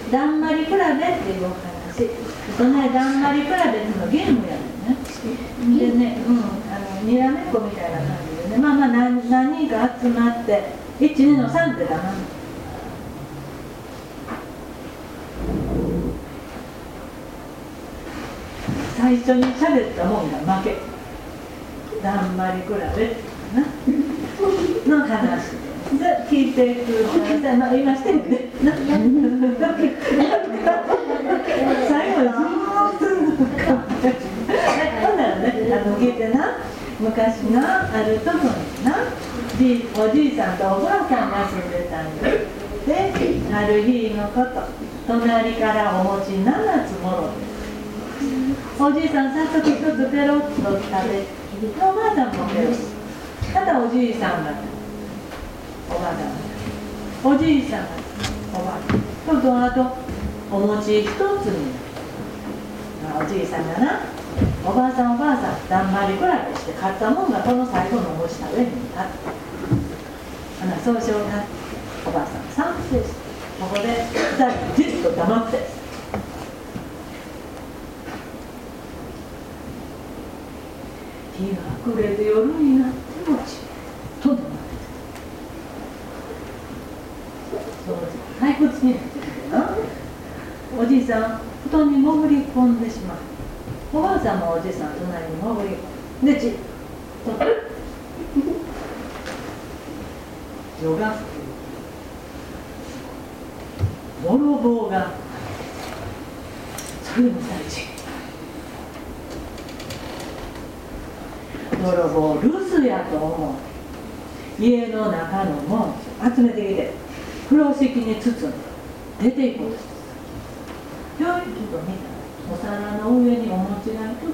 だんまり比べっていうお話。だんまり比べってのゲームやねんね。でね、にらめっこみたいな感じでね、何人か集まって、1、2の3ってだな。最初に喋ったもんが負け。だんまり比べってなの話で聞いてください。今してるね。最後にずーっとほんならね、聞いてな、昔な、あるとこにな、おじいさんとおばあさんが住んでたんよ。で、ある日のこと、隣からお餅7つもろて、おじいさん早速一つペロッと食べ、おばあさんもペロッと。ただおじいさんがおばあさんがおじいさんがおばあさんとあとお餅一つにおじいさんがな、おばあさんだんまり比べして買ったもんがこの最後のお餅食べに立ってそうしようか。おばあさん賛成して、ここで2人じっと黙って、日が暮れて夜になってもちっとでも退屈になってきてな、おじいさん布団に潜り込んでしまう。おばあさんもおじいさん隣に潜り込んでじっと夜が吹く。泥棒がそれも大事。泥棒留守やと思う。家の中のもん集めてきて風呂敷に包んで出ていこうとして、よいと見たらお皿の上にお餅が一つ乗ってる。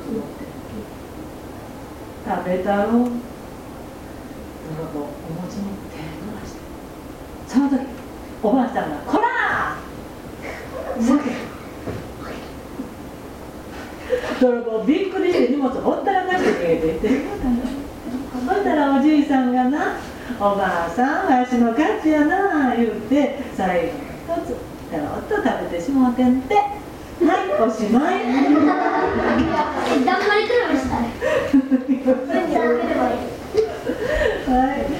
食べたろう。泥棒お餅に手を伸ばして、その時おばあさんが「こらー！」叫ぶ。泥棒びっくりして荷物をほったらかして逃げていって、そしたらおじいさんがな「おばあさんわしの勝ちやな」言うて最後の一つペロッと食べてしもうてんて、はい、おしまい。